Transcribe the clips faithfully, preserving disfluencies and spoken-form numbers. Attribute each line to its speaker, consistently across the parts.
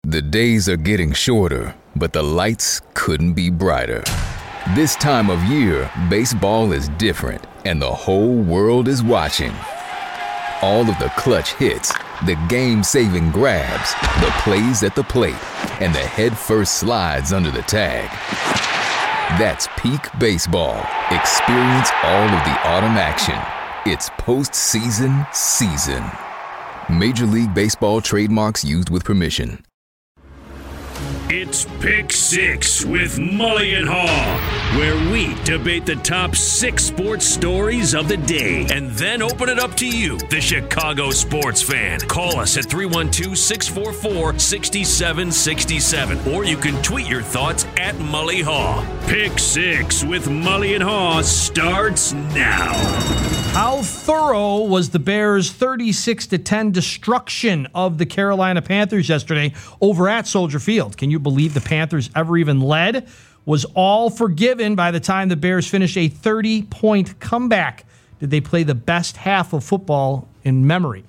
Speaker 1: The days are getting shorter, but the lights couldn't be brighter. This time of year, baseball is different, and the whole world is watching. All of the clutch hits, the game-saving grabs, the plays at the plate, and the head-first slides under the tag. That's peak baseball. Experience all of the autumn action. It's postseason season. Major League Baseball trademarks used with permission.
Speaker 2: It's Pick Six with Mully and Haw, where we debate the top six sports stories of the day and then open it up to you, the Chicago sports fan. Call us at three one two, six four four, six seven six seven, or you can tweet your thoughts at Mully Haw. Pick Six with Mully and Haw starts now.
Speaker 3: How thorough was the Bears' thirty-six to ten destruction of the Carolina Panthers yesterday over at Soldier Field? Can you believe the Panthers ever even led? Was all forgiven by the time the Bears finished a thirty-point comeback. Did they play the best half of football in memory?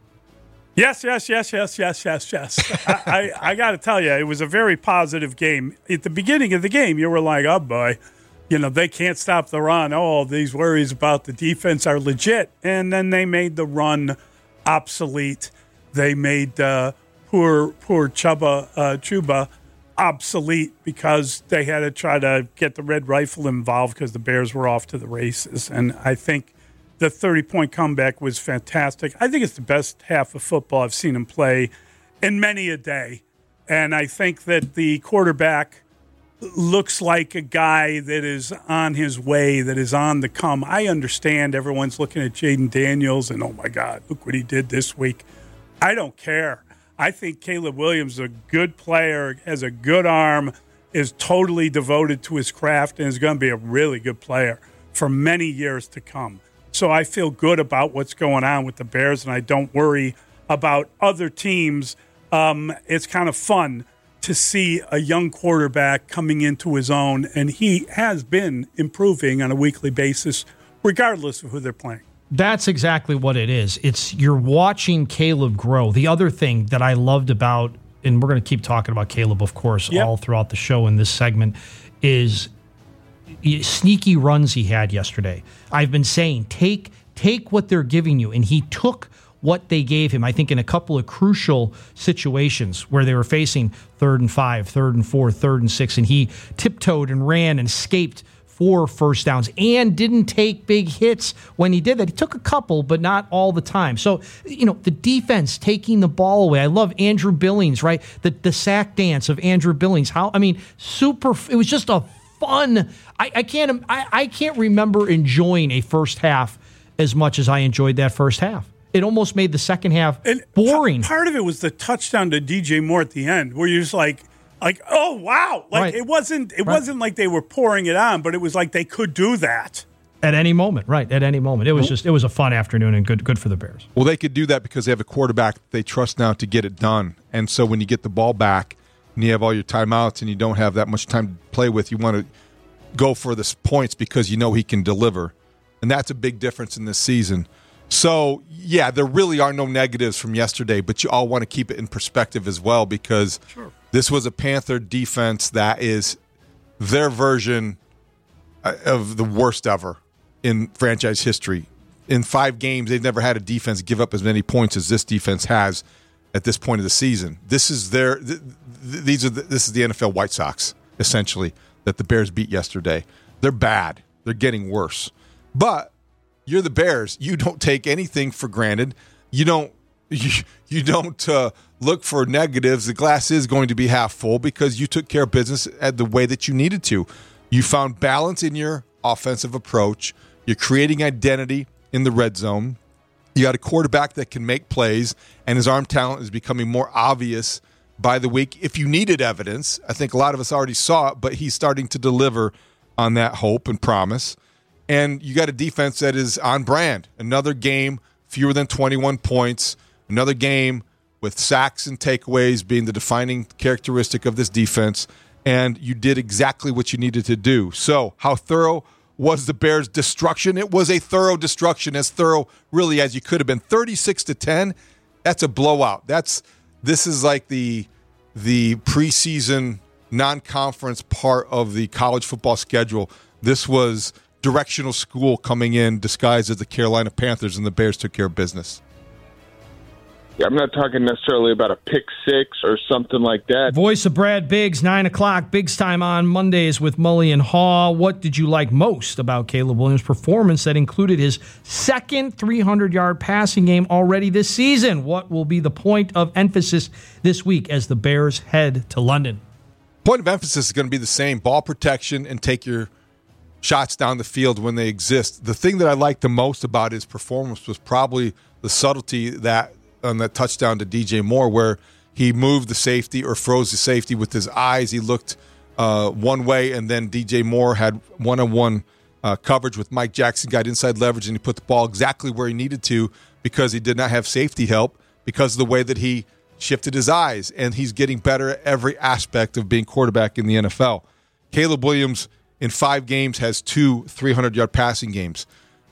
Speaker 4: Yes, yes, yes, yes, yes, yes, yes. I, I, I got to tell you, it was a very positive game. At the beginning of the game, you were like, oh, boy. You know, they can't stop the run. Oh, these worries about the defense are legit. And then they made the run obsolete. They made uh, poor poor Chuba, uh, Chuba obsolete because they had to try to get the Red Rifle involved because the Bears were off to the races. And I think the thirty-point comeback was fantastic. I think it's the best half of football I've seen him play in many a day. And I think that the quarterback looks like a guy that is on his way, that is on the come. I understand everyone's looking at Jaden Daniels and, oh, my God, look what he did this week. I don't care. I think Caleb Williams is a good player, has a good arm, is totally devoted to his craft, and is going to be a really good player for many years to come. So I feel good about what's going on with the Bears, and I don't worry about other teams. Um, it's kind of fun to see a young quarterback coming into his own, and he has been improving on a weekly basis, regardless of who they're playing.
Speaker 3: That's exactly what it is. It's you're watching Caleb grow. The other thing that I loved about, and we're going to keep talking about Caleb, of course, yep. all throughout the show in this segment, is sneaky runs he had yesterday. I've been saying, take take what they're giving you, and he took what they gave him, I think, in a couple of crucial situations where they were facing third and five, third and four, third and six, and he tiptoed and ran and escaped for first downs and didn't take big hits when he did that. He took a couple, but not all the time. So, you know, the defense taking the ball away. I love Andrew Billings, right? The the sack dance of Andrew Billings. How, I mean, super, it was just a fun, I, I can't, I, I can't remember enjoying a first half as much as I enjoyed that first half. It almost made the second half and boring.
Speaker 4: Part of it was the touchdown to D J Moore at the end, where you're just like, like, oh wow! Like
Speaker 3: right.
Speaker 4: it wasn't, it
Speaker 3: right.
Speaker 4: wasn't like they were pouring it on, but it was like they could do that
Speaker 3: at any moment. Right, at any moment. It was just, it was a fun afternoon and good, good for the Bears.
Speaker 5: Well, they could do that because they have a quarterback they trust now to get it done. And so when you get the ball back and you have all your timeouts and you don't have that much time to play with, you want to go for the points because you know he can deliver, and that's a big difference in this season. So, yeah, there really are no negatives from yesterday, but you all want to keep it in perspective as well because sure. this was a Panther defense that is their version of the worst ever in franchise history. In five games, they've never had a defense give up as many points as this defense has at this point of the season. This is their th- th- these are the, this is the N F L White Sox, essentially, that the Bears beat yesterday. They're bad. They're getting worse. But you're the Bears. You don't take anything for granted. You don't you, you don't uh, look for negatives. The glass is going to be half full because you took care of business at the way that you needed to. You found balance in your offensive approach. You're creating identity in the red zone. You got a quarterback that can make plays, and his arm talent is becoming more obvious by the week. If you needed evidence, I think a lot of us already saw it, but he's starting to deliver on that hope and promise. And you got a defense that is on brand. Another game, fewer than twenty-one points. Another game with sacks and takeaways being the defining characteristic of this defense. And you did exactly what you needed to do. So how thorough was the Bears' destruction? It was a thorough destruction, as thorough really as you could have been. thirty-six to ten, that's a blowout. That's This is like the the preseason non-conference part of the college football schedule. This was directional school coming in disguised as the Carolina Panthers, and the Bears took care of business.
Speaker 6: Yeah, I'm not talking necessarily about a pick six or something like that.
Speaker 3: Voice of Brad Biggs, nine o'clock, Biggs time on Mondays with Mully and Haw. What did you like most about Caleb Williams' performance that included his second three hundred yard passing game already this season? What will be the point of emphasis this week as the Bears head to London?
Speaker 5: Point of emphasis is going to be the same, ball protection and take your shots down the field when they exist. The thing that I liked the most about his performance was probably the subtlety that on that touchdown to D J Moore, where he moved the safety or froze the safety with his eyes. He looked uh, one way, and then D J Moore had one-on-one uh, coverage with Mike Jackson, got inside leverage, and he put the ball exactly where he needed to because he did not have safety help because of the way that he shifted his eyes, and he's getting better at every aspect of being quarterback in the N F L. Caleb Williams in five games has two three hundred yard passing games.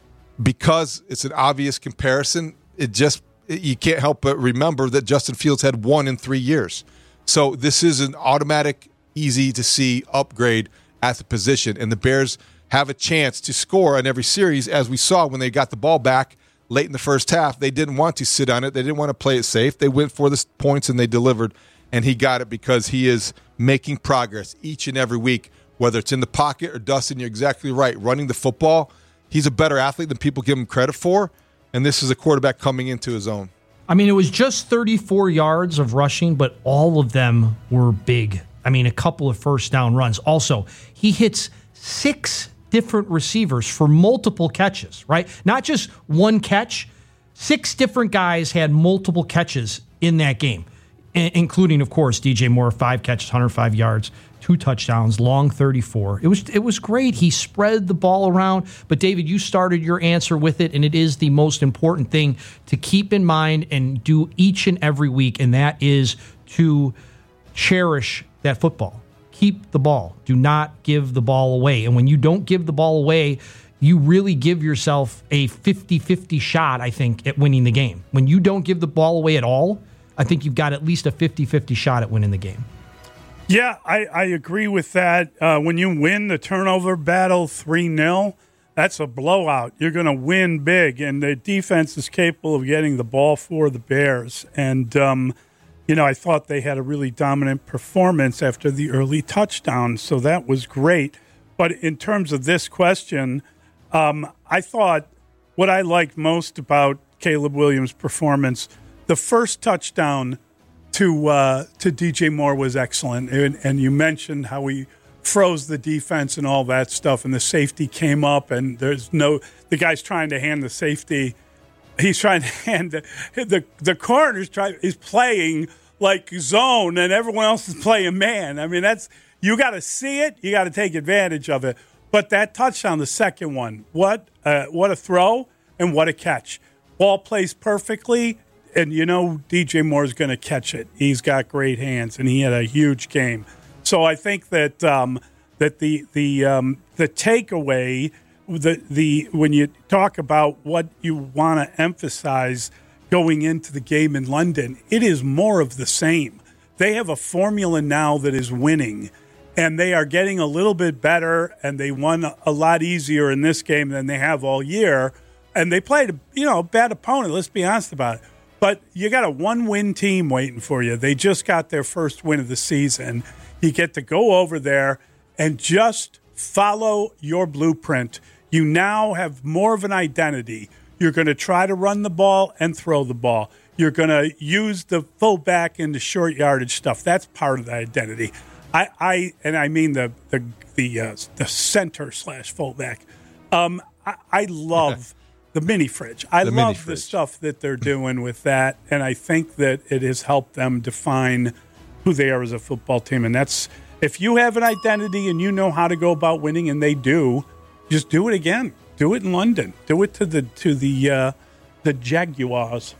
Speaker 5: Because it's an obvious comparison, it just you can't help but remember that Justin Fields had one in three years. So this is an automatic, easy-to-see upgrade at the position, and the Bears have a chance to score on every series, as we saw when they got the ball back late in the first half. They didn't want to sit on it. They didn't want to play it safe. They went for the points, and they delivered, and he got it because he is making progress each and every week, whether it's in the pocket or, Dustin, you're exactly right, running the football. He's a better athlete than people give him credit for. And this is a quarterback coming into his own.
Speaker 3: I mean, it was just thirty-four yards of rushing, but all of them were big. I mean, a couple of first down runs. Also, he hits six different receivers for multiple catches, right? Not just one catch. Six different guys had multiple catches in that game, including, of course, D J Moore, five catches, one hundred five yards. Two touchdowns, long thirty-four. It was it was great. He spread the ball around. But, David, you started your answer with it, and it is the most important thing to keep in mind and do each and every week, and that is to cherish that football. Keep the ball. Do not give the ball away. And when you don't give the ball away, you really give yourself a fifty-fifty shot, I think, at winning the game. When you don't give the ball away at all, I think you've got at least a fifty-fifty shot at winning the game.
Speaker 4: Yeah, I, I agree with that. Uh, when you win the turnover battle three nil, that's a blowout. You're going to win big, and the defense is capable of getting the ball for the Bears. And, um, you know, I thought they had a really dominant performance after the early touchdown, so that was great. But in terms of this question, um, I thought what I liked most about Caleb Williams' performance, the first touchdown to uh, to D J Moore was excellent. And, and you mentioned how he froze the defense and all that stuff, and the safety came up, and there's no – the guy's trying to hand the safety. He's trying to hand the – the, the corner's try, is playing like zone, and everyone else is playing man. I mean, that's – you got to see it. You got to take advantage of it. But that touchdown, the second one, what uh, what a throw and what a catch. Ball plays perfectly. And, you know, D J Moore's going to catch it. He's got great hands, and he had a huge game. So I think that um, that the the um, the takeaway, the the when you talk about what you want to emphasize going into the game in London, it is more of the same. They have a formula now that is winning, and they are getting a little bit better, and they won a lot easier in this game than they have all year. And they played, a, you know, a bad opponent, let's be honest about it. But you got a one-win team waiting for you. They just got their first win of the season. You get to go over there and just follow your blueprint. You now have more of an identity. You're going to try to run the ball and throw the ball. You're going to use the fullback in the short yardage stuff. That's part of the identity. I, I and I mean the the the, uh, the center slash fullback. Um, I, I love. The mini fridge. I
Speaker 5: the
Speaker 4: love
Speaker 5: fridge.
Speaker 4: the stuff that they're doing with that, and I think that it has helped them define who they are as a football team. And that's if you have an identity and you know how to go about winning, and they do, just do it again. Do it in London. Do it to the to the uh, the Jaguars.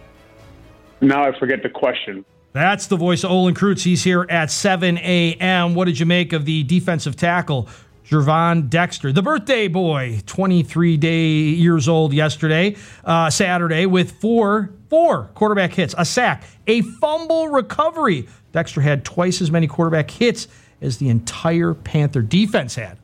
Speaker 6: Now I forget the question.
Speaker 3: That's the voice of Olin Kreutz. He's here at seven a.m. What did you make of the defensive tackle, Gervon Dexter, the birthday boy, twenty-three day years old yesterday, uh, Saturday, with four, four quarterback hits, a sack, a fumble recovery. Dexter had twice as many quarterback hits as the entire Panther defense had.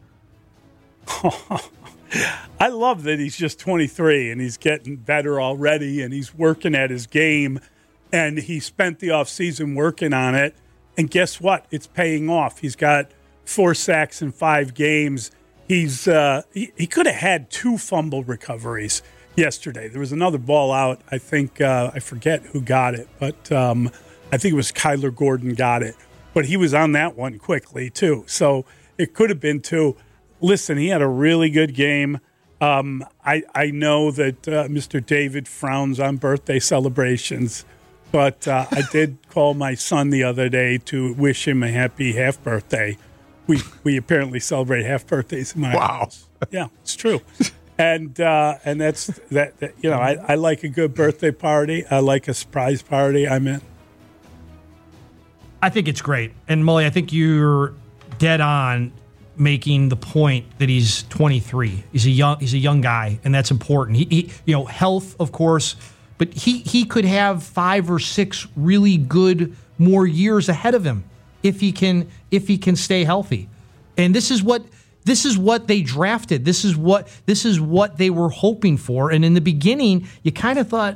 Speaker 4: I love that he's just twenty-three and he's getting better already and he's working at his game and he spent the offseason working on it. And guess what? It's paying off. He's got four sacks in five games. He's uh, he, he could have had two fumble recoveries yesterday. There was another ball out. I think uh, I forget who got it, but um, I think it was Kyler Gordon got it. But he was on that one quickly too. So it could have been two. Listen, he had a really good game. Um, I I know that uh, Mister David frowns on birthday celebrations, but uh, I did call my son the other day to wish him a happy half birthday. We we apparently celebrate half birthdays in my
Speaker 5: Wow.
Speaker 4: house. Yeah, it's true. And uh, and that's that, that. You know, I, I like a good birthday party. I like a surprise party. I'm in.
Speaker 3: I think it's great. And Mully, I think you're dead on making the point that he's twenty-three. He's a young he's a young guy, and that's important. He, he you know, health, of course, but he he could have five or six really good more years ahead of him if he can if he can stay healthy. And this is what this is what they drafted. This is what this is what they were hoping for. And in the beginning, you kind of thought,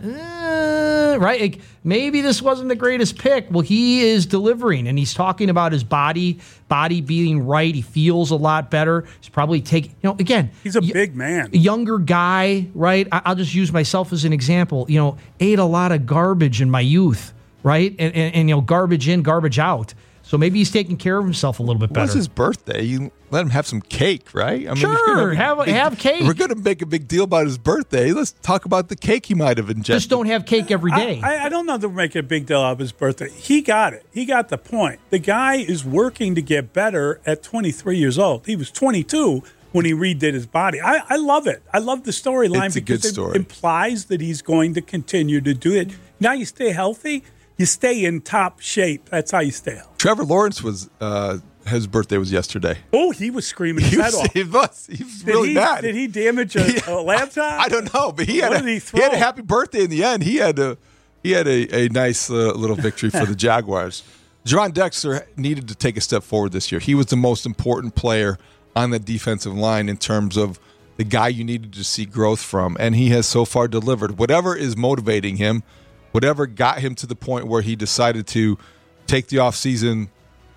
Speaker 3: eh, right? Like, maybe this wasn't the greatest pick. Well, he is delivering, and he's talking about his body, body being right. He feels a lot better. He's probably taking, you know, again,
Speaker 4: He's a
Speaker 3: y-
Speaker 4: big man.
Speaker 3: a younger guy, right? I- I'll just use myself as an example. You know, ate a lot of garbage in my youth, right? And, and, and you know, garbage in, garbage out. So maybe he's taking care of himself a little bit
Speaker 5: It
Speaker 3: better.
Speaker 5: was his birthday. You let him have some cake, right? I mean,
Speaker 3: Sure,
Speaker 5: if you're gonna
Speaker 3: have-
Speaker 5: a big-
Speaker 3: have cake.
Speaker 5: We're going to make a big deal about his birthday. Let's talk about the cake he might have ingested.
Speaker 3: Just don't have cake every day.
Speaker 4: I, I, I don't know that we're making a big deal out of his birthday. He got it. He got the point. The guy is working to get better at twenty-three years old. He was twenty-two when he redid his body. I, I love it. I love the storyline
Speaker 5: It's a
Speaker 4: because
Speaker 5: good
Speaker 4: it
Speaker 5: story.
Speaker 4: implies that he's going to continue to do it. Now you stay healthy, you stay in top shape. That's how you stay healthy.
Speaker 5: Trevor Lawrence was uh, his birthday was yesterday.
Speaker 4: Oh, he was screaming his
Speaker 5: He
Speaker 4: head
Speaker 5: was,
Speaker 4: off.
Speaker 5: he was, he was
Speaker 4: Did
Speaker 5: really
Speaker 4: he,
Speaker 5: mad.
Speaker 4: Did he damage a, a laptop?
Speaker 5: I don't know, but he had
Speaker 4: What
Speaker 5: a,
Speaker 4: did he
Speaker 5: he,
Speaker 4: throw?
Speaker 5: had a happy birthday in the end. He had a he had a, a nice uh, little victory for the Jaguars. Javon Dexter needed to take a step forward this year. He was the most important player on the defensive line in terms of the guy you needed to see growth from, and he has so far delivered. Whatever is motivating him, whatever got him to the point where he decided to take the offseason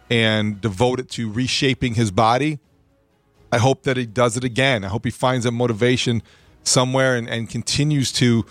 Speaker 5: and devote it to reshaping his body, I hope that he does it again. I hope he finds that motivation somewhere and, and continues to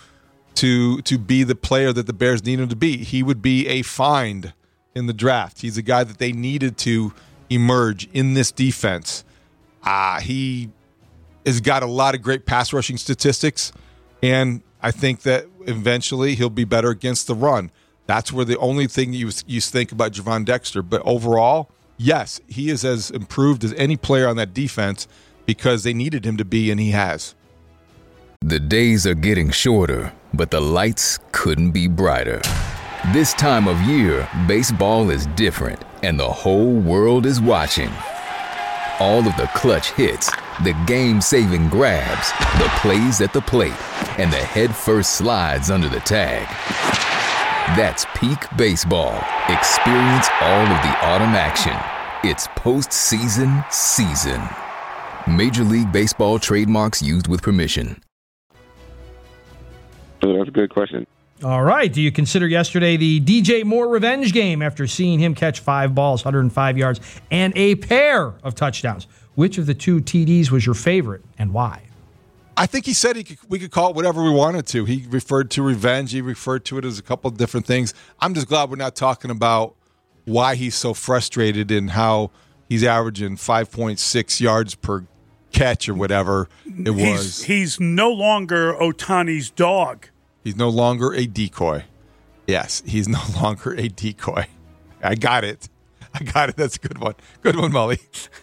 Speaker 5: to to be the player that the Bears need him to be. He would be a find in the draft. He's a guy that they needed to emerge in this defense. Uh, he has got a lot of great pass rushing statistics, and I think that eventually he'll be better against the run. That's where the only thing you you think about Javon Dexter. But overall, yes, he is as improved as any player on that defense because they needed him to be, and he has.
Speaker 1: The days are getting shorter, but the lights couldn't be brighter. This time of year, baseball is different, and the whole world is watching. All of the clutch hits, the game-saving grabs, the plays at the plate, and the head-first slides under the tag. That's peak baseball. Experience all of the autumn action. It's postseason season. Major League Baseball trademarks used with permission.
Speaker 6: Oh, that's a good question.
Speaker 3: All right. Do you consider yesterday the D J Moore revenge game after seeing him catch five balls, one hundred five yards, and a pair of touchdowns? Which of the two T Ds was your favorite and why?
Speaker 5: I think he said he could, we could call it whatever we wanted to. He referred to revenge. He referred to it as a couple of different things. I'm just glad we're not talking about why he's so frustrated and how he's averaging five point six yards per catch or whatever it was.
Speaker 4: He's, he's no longer Ohtani's dog.
Speaker 5: He's no longer a decoy. Yes, he's no longer a decoy. I got it. I got it. That's a good one. Good one, Mully.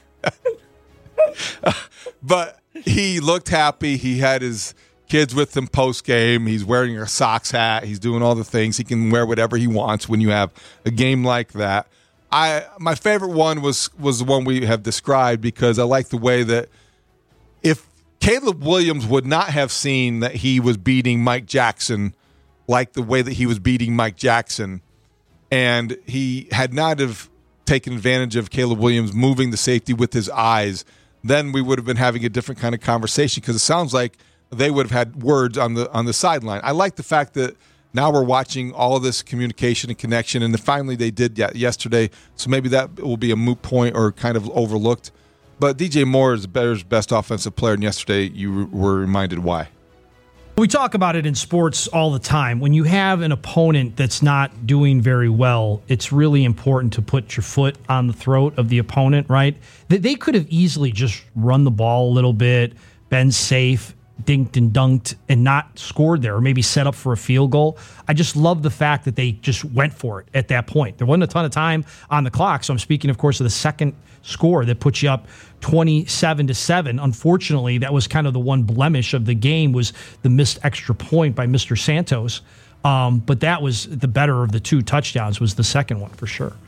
Speaker 5: But he looked happy. He had his kids with him post-game. He's wearing a Sox hat. He's doing all the things. He can wear whatever he wants when you have a game like that. I my favorite one was was the one we have described because I like the way that if Caleb Williams would not have seen that he was beating Mike Jackson like the way that he was beating Mike Jackson, and he had not have taken advantage of Caleb Williams moving the safety with his eyes, then we would have been having a different kind of conversation, because it sounds like they would have had words on the on the sideline. I like the fact that now we're watching all of this communication and connection, and finally they did yesterday, so maybe that will be a moot point or kind of overlooked. But D J Moore is the Bears' best offensive player, and yesterday you were reminded why.
Speaker 3: We talk about it in sports all the time. When you have an opponent that's not doing very well, it's really important to put your foot on the throat of the opponent, right? They could have easily just run the ball a little bit, been safe, dinked and dunked, and not scored there, or maybe set up for a field goal. I just love the fact that they just went for it at that point. There wasn't a ton of time on the clock, so I'm speaking, of course, of the second score that puts you up twenty-seven to seven. Unfortunately, that was kind of the one blemish of the game, was the missed extra point by Mister Santos. Um, but that was the better of the two touchdowns, was the second one for sure.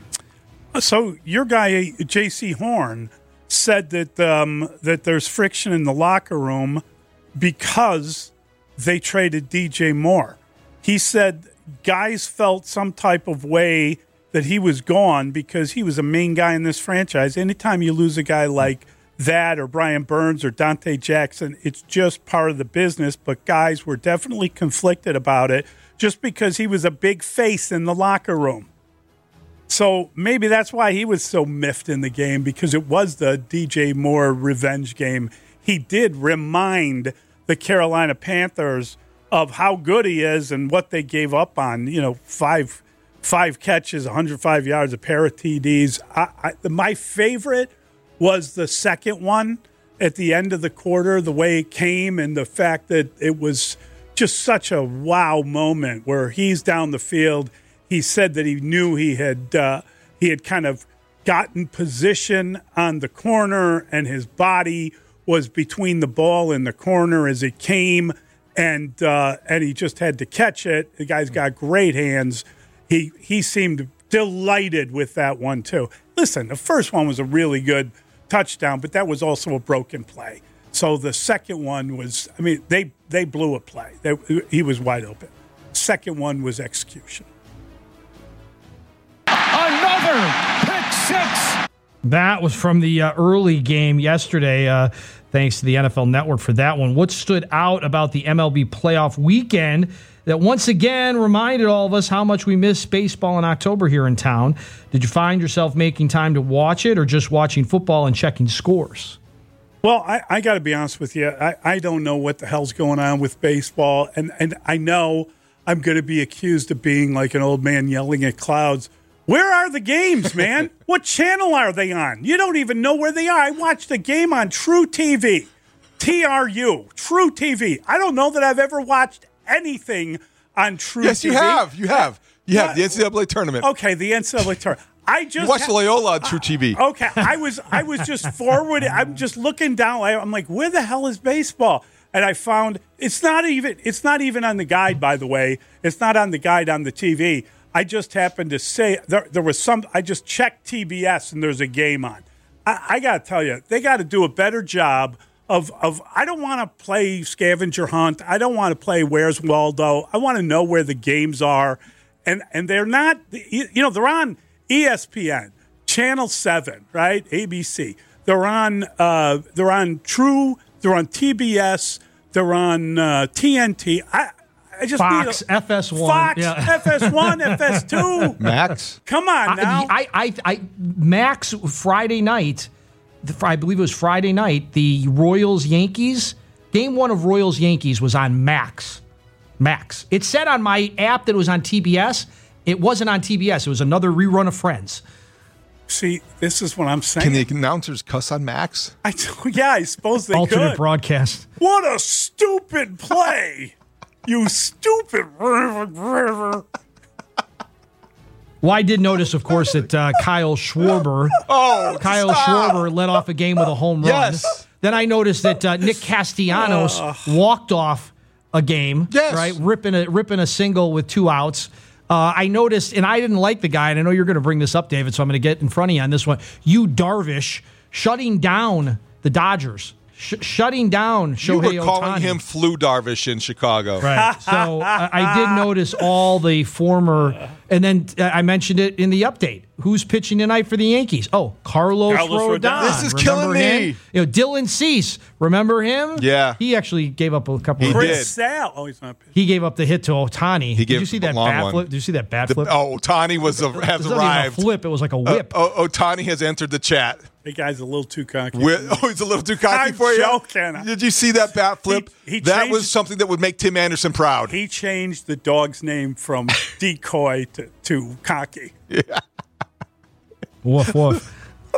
Speaker 4: So your guy, J C Horn, said that um, that there's friction in the locker room because they traded D J Moore. He said guys felt some type of way that he was gone because he was a main guy in this franchise. Anytime you lose a guy like that, or Brian Burns or Dante Jackson, it's just part of the business. But guys were definitely conflicted about it just because he was a big face in the locker room. So maybe that's why he was so miffed in the game, because it was the D J Moore revenge game. He did remind the Carolina Panthers of how good he is and what they gave up on, you know, five Five catches, one hundred five yards, a pair of T Ds. I, I, my favorite was the second one at the end of the quarter, the way it came, and the fact that it was just such a wow moment where he's down the field. He said that he knew he had uh, he had kind of gotten position on the corner, and his body was between the ball and the corner as it came, and uh, and he just had to catch it. The guy's got great hands. He he seemed delighted with that one, too. Listen, the first one was a really good touchdown, but that was also a broken play. So the second one was, I mean, they, they blew a play. They, he was wide open. Second one was execution.
Speaker 7: Another pick six.
Speaker 3: That was from the uh, early game yesterday. Uh, thanks to the N F L Network for that one. What stood out about the M L B playoff weekend that once again reminded all of us how much we miss baseball in October here in town? Did you find yourself making time to watch it, or just watching football and checking scores?
Speaker 4: Well, I, I got to be honest with you. I, I don't know what the hell's going on with baseball, and, and I know I'm going to be accused of being like an old man yelling at clouds. Where are the games, man? What channel are they on? You don't even know where they are. I watched a game on True T V, T R U, True T V. I don't know that I've ever watched anything on True
Speaker 5: yes,
Speaker 4: T V.
Speaker 5: Yes, you have. You have. You have
Speaker 4: uh,
Speaker 5: the N C double A tournament.
Speaker 4: Okay, the N C double A tournament. I just
Speaker 5: you watched
Speaker 4: ha-
Speaker 5: Loyola on True T V.
Speaker 4: Uh, okay, I was I was just forward. I'm just looking down. I'm like, where the hell is baseball? And I found it's not even it's not even on the guide. By the way, it's not on the guide on the T V. I just happened to say there, there was some. I just checked T B S and there's a game on. I, I got to tell you, they got to do a better job of of. I don't want to play scavenger hunt. I don't want to play Where's Waldo. I want to know where the games are, and and they're not. You know, they're on E S P N, Channel Seven, right? A B C. They're on. Uh, they're on True. They're on T B S. They're on uh, T N T. I. I just
Speaker 3: Fox,
Speaker 4: need a,
Speaker 3: F S one.
Speaker 4: Fox,
Speaker 3: yeah.
Speaker 4: F S one, F S two.
Speaker 5: Max?
Speaker 4: Come on now.
Speaker 3: I, I, I, I, Max, Friday night, the, I believe it was Friday night, the Royals-Yankees, game one of Royals-Yankees was on Max. Max. It said on my app that it was on T B S. It wasn't on T B S. It was another rerun of Friends.
Speaker 4: See, this is what I'm saying.
Speaker 5: Can the announcers cuss on Max?
Speaker 4: I, yeah, I suppose they
Speaker 3: Alternate
Speaker 4: could.
Speaker 3: broadcast.
Speaker 4: What a stupid play. You stupid river.
Speaker 3: Well, I did notice, of course, that uh, Kyle Schwarber,
Speaker 5: Oh,
Speaker 3: Kyle
Speaker 5: stop.
Speaker 3: Schwarber led off a game with a home run.
Speaker 5: Yes.
Speaker 3: Then I noticed that uh, Nick Castellanos walked off a game,
Speaker 5: Yes.
Speaker 3: right, ripping a ripping a single with two outs. Uh, I noticed, and I didn't like the guy, and I know you're going to bring this up, David, so I'm going to get in front of you on this one. You Darvish shutting down the Dodgers. sh- shutting down Shohei
Speaker 5: You were calling
Speaker 3: Ohtani.
Speaker 5: him Flu Darvish in Chicago.
Speaker 3: Right. So I, I did notice all the former, and then uh, I mentioned it in the update. Who's pitching tonight for the Yankees? Oh, Carlos,
Speaker 4: Carlos
Speaker 3: Rodon.
Speaker 4: Rodon.
Speaker 5: This is
Speaker 3: Remember
Speaker 5: killing me.
Speaker 3: him? You know, Dylan Cease. Remember him?
Speaker 5: Yeah.
Speaker 3: He actually gave up a couple.
Speaker 5: He
Speaker 3: of
Speaker 5: did.
Speaker 4: Chris Sale. Oh, he's not pitching.
Speaker 3: He gave up the hit to Ohtani.
Speaker 5: He
Speaker 3: Did
Speaker 5: gave
Speaker 3: you see
Speaker 5: a
Speaker 3: that
Speaker 5: long
Speaker 3: bat
Speaker 5: one.
Speaker 3: flip? Did you see that bat
Speaker 5: The-
Speaker 3: flip?
Speaker 5: oh, Ohtani was a, has
Speaker 3: It wasn't even
Speaker 5: arrived.
Speaker 3: a flip. It was like a whip.
Speaker 5: Uh, oh, Ohtani has entered the chat.
Speaker 4: That guy's a little too cocky.
Speaker 5: With, oh, he's a little too cocky
Speaker 4: I'm
Speaker 5: for you.
Speaker 4: joking.
Speaker 5: Did you see that bat flip?
Speaker 4: He- he
Speaker 5: that
Speaker 4: changed-
Speaker 5: was something that would make Tim Anderson proud.
Speaker 4: He changed the dog's name from Decoy to, to Cocky.
Speaker 3: Woof woof.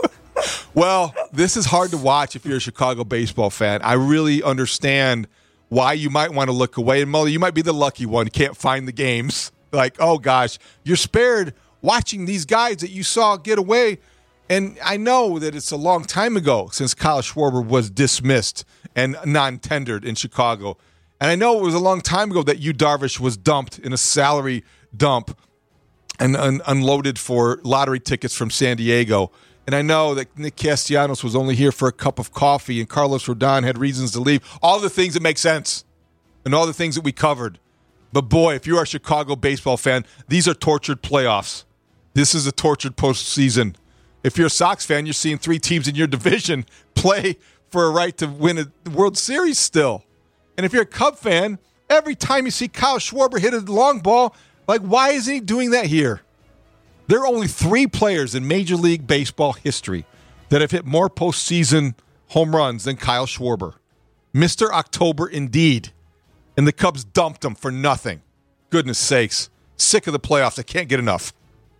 Speaker 5: Well, this is hard to watch if you're a Chicago baseball fan. I really understand why you might want to look away. And Mully, you might be the lucky one, can't find the games. Like, oh gosh, you're spared watching these guys that you saw get away. And I know that it's a long time ago since Kyle Schwarber was dismissed and non-tendered in Chicago. And I know it was a long time ago that Yu Darvish was dumped in a salary dump and un- unloaded for lottery tickets from San Diego. And I know that Nick Castellanos was only here for a cup of coffee and Carlos Rodon had reasons to leave. All the things that make sense and all the things that we covered. But boy, if you are a Chicago baseball fan, these are tortured playoffs. This is a tortured postseason. If you're a Sox fan, you're seeing three teams in your division play for a right to win a World Series still. And if you're a Cub fan, every time you see Kyle Schwarber hit a long ball, like, why isn't he doing that here? There are only three players in Major League Baseball history that have hit more postseason home runs than Kyle Schwarber. Mister October indeed. And the Cubs dumped him for nothing. Goodness sakes. Sick of the playoffs. I can't get enough.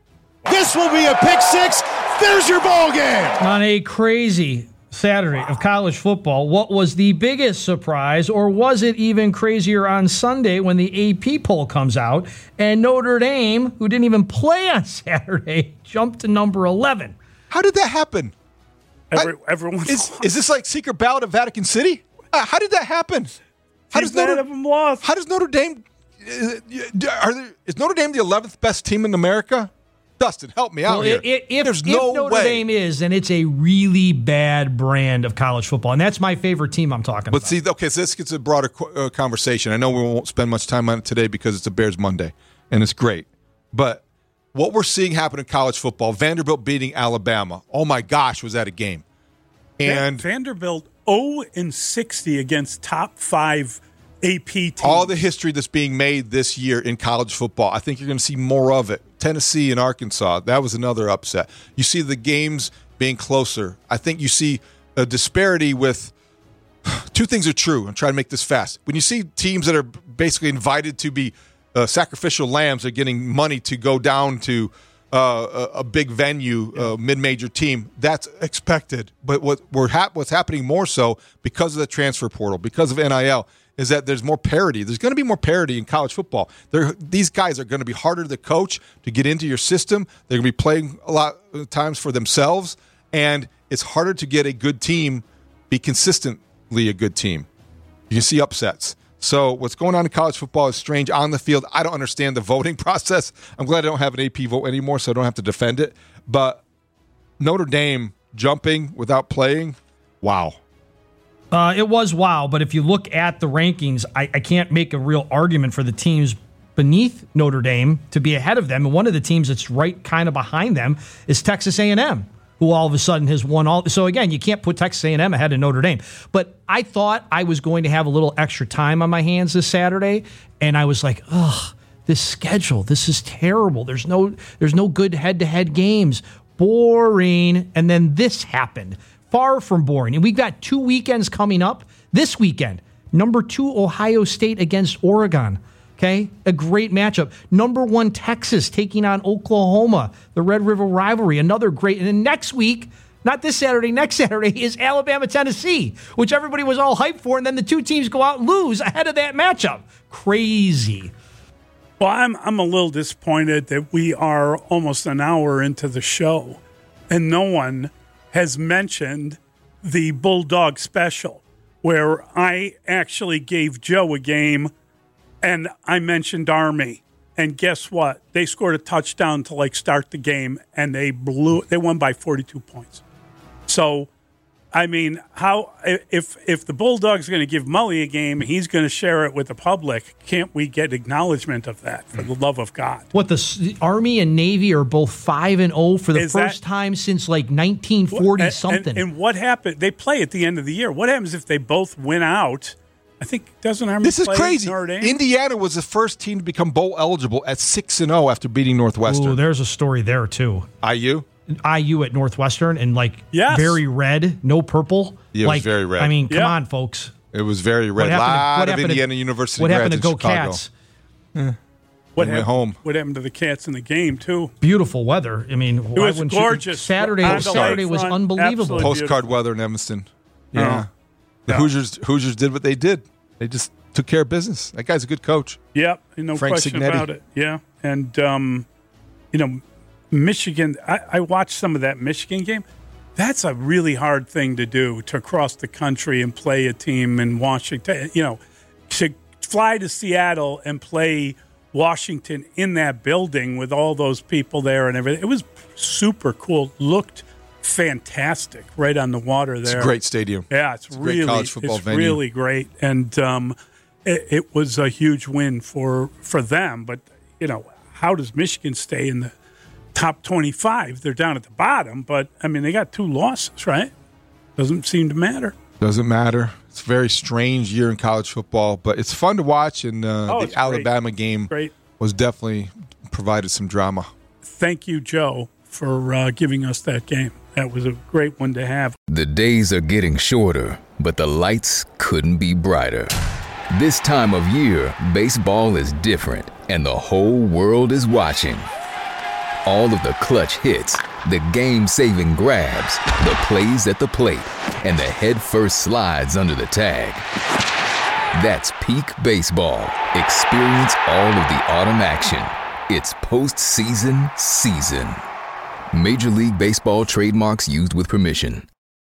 Speaker 7: This will be a pick six. There's your ball game.
Speaker 3: On a crazy Saturday of college football, what was the biggest surprise, or was it even crazier on Sunday when the A P poll comes out and Notre Dame, who didn't even play on Saturday, jumped to number eleven?
Speaker 5: How did that happen?
Speaker 4: Every,
Speaker 5: I-
Speaker 4: everyone's
Speaker 5: Is, is this like secret ballot of Vatican City? Uh, how did that happen? How does,
Speaker 4: none
Speaker 5: Notre,
Speaker 4: of them lost.
Speaker 5: how does Notre Dame is, are there, is Notre Dame the eleventh best team in America? Dustin, help me out
Speaker 3: Well,
Speaker 5: here.
Speaker 3: if, if,
Speaker 5: There's
Speaker 3: if
Speaker 5: no
Speaker 3: Notre
Speaker 5: way.
Speaker 3: Dame is, then it's a really bad brand of college football, and that's my favorite team I'm talking
Speaker 5: But
Speaker 3: about.
Speaker 5: see, okay, so this gets a broader qu- uh, conversation. I know we won't spend much time on it today because it's a Bears Monday, and it's great. But what we're seeing happen in college football, Vanderbilt beating Alabama. Oh my gosh, was that a game? And
Speaker 4: Vanderbilt oh and sixty against top five A P teams.
Speaker 5: all the history that's being made this year in college football, I think you're going to see more of it. Tennessee and Arkansas, that was another upset. You see the games being closer. I think you see a disparity with two things are true. I'm trying to make this fast. When you see teams that are basically invited to be uh, sacrificial lambs are getting money to go down to uh, a, a big venue, a mid-major team, that's expected. But what we're hap- what's happening more so because of the transfer portal, because of N I L, is that there's more parity. There's going to be more parity in college football. They're, these guys are going to be harder to coach, to get into your system. They're going to be playing a lot of times for themselves, and it's harder to get a good team be consistently a good team. You can see upsets. So what's going on in college football is strange on the field. I don't understand the voting process. I'm glad I don't have an A P vote anymore, so I don't have to defend it. But Notre Dame jumping without playing, wow.
Speaker 3: Uh, it was wow, but if you look at the rankings, I, I can't make a real argument for the teams beneath Notre Dame to be ahead of them. And one of the teams that's right kind of behind them is Texas A and M, who all of a sudden has won all. So again, you can't put Texas A and M ahead of Notre Dame. But I thought I was going to have a little extra time on my hands this Saturday, and I was like, ugh, this schedule, this is terrible. There's no, there's no good head-to-head games. Boring. And then this happened. Far from boring. And we've got two weekends coming up. This weekend, number two, Ohio State against Oregon. Okay, a great matchup. Number one, Texas taking on Oklahoma, the Red River rivalry, another great. And then next week, not this Saturday, next Saturday is Alabama, Tennessee, which everybody was all hyped for. And then the two teams go out and lose ahead of that matchup. Crazy.
Speaker 4: Well, I'm I'm a little disappointed that we are almost an hour into the show, and no one has mentioned the Bulldog special, where I actually gave Joe a game, and I mentioned Army. And guess what? They scored a touchdown to like start the game, and they blew. They won by forty-two points. So I mean, how if if the Bulldogs are going to give Mully a game, he's going to share it with the public. Can't we get acknowledgement of that, for the love of God?
Speaker 3: What, the, the Army and Navy are both five and zero for the
Speaker 4: Is
Speaker 3: first
Speaker 4: that,
Speaker 3: time since like nineteen forty
Speaker 4: and,
Speaker 3: something.
Speaker 4: And, and what happened? They play at the end of the year. What happens if they both win out? I think doesn't Army
Speaker 5: This is
Speaker 4: play
Speaker 5: crazy.
Speaker 4: Notre Dame?
Speaker 5: Indiana was the first team to become bowl eligible at six and zero after beating Northwestern.
Speaker 3: Ooh, there's a story there too.
Speaker 5: I U.
Speaker 3: I U at Northwestern and like
Speaker 4: Yes.
Speaker 3: very red, no purple.
Speaker 5: Yeah, it was
Speaker 3: like,
Speaker 5: very red.
Speaker 3: I mean, come
Speaker 4: Yeah.
Speaker 3: on, folks.
Speaker 5: It was very red. A
Speaker 3: What happened to-
Speaker 5: lot
Speaker 3: what
Speaker 5: of
Speaker 3: happened to-
Speaker 5: Indiana University
Speaker 3: What
Speaker 5: grads
Speaker 3: happened to
Speaker 5: in
Speaker 3: Go
Speaker 5: Chicago.
Speaker 3: Cats?
Speaker 4: what
Speaker 5: went
Speaker 4: happened,
Speaker 5: home.
Speaker 4: What happened to the Cats in the game too?
Speaker 3: Beautiful weather. I mean, why
Speaker 4: was
Speaker 3: wouldn't you-
Speaker 4: gorgeous.
Speaker 3: Saturday,
Speaker 4: On the
Speaker 3: Saturday was
Speaker 4: lakefront,
Speaker 3: unbelievable.
Speaker 4: absolutely.
Speaker 5: Postcard
Speaker 4: beautiful.
Speaker 5: weather in Evanston. Yeah.
Speaker 4: Oh.
Speaker 5: The
Speaker 4: Yeah.
Speaker 5: Hoosiers Hoosiers did what they did. They just took care of business. That guy's a good coach.
Speaker 4: Yep, no
Speaker 5: Frank
Speaker 4: question
Speaker 5: Signetti.
Speaker 4: about it. Yeah, and um, you know, Michigan. I, I watched some of that Michigan game. That's a really hard thing to do, to cross the country and play a team in Washington. You know, to fly to Seattle and play Washington in that building with all those people there and everything. It was super cool. Looked fantastic right on the water there.
Speaker 5: It's a great stadium.
Speaker 4: Yeah, it's,
Speaker 5: It's a great
Speaker 4: really
Speaker 5: college football
Speaker 4: it's
Speaker 5: venue.
Speaker 4: really great, and um, it, it was a huge win for for them. But you know, how does Michigan stay in the top twenty-five? They're down at the bottom, but I mean, they got two losses, right? Doesn't seem to matter.
Speaker 5: Doesn't matter. It's a very strange year in college football, but it's fun to watch. And uh,
Speaker 4: Oh,
Speaker 5: the
Speaker 4: it's great.
Speaker 5: Alabama game
Speaker 4: Great.
Speaker 5: was definitely provided some drama.
Speaker 4: Thank you, Joe, for uh, giving us that game. That was a great one to have.
Speaker 1: The days are getting shorter, but the lights couldn't be brighter. This time of year, baseball is different, and the whole world is watching. All of the clutch hits, the game-saving grabs, the plays at the plate, and the head-first slides under the tag. That's peak baseball. Experience all of the autumn action. It's postseason season. Major League Baseball trademarks used with permission.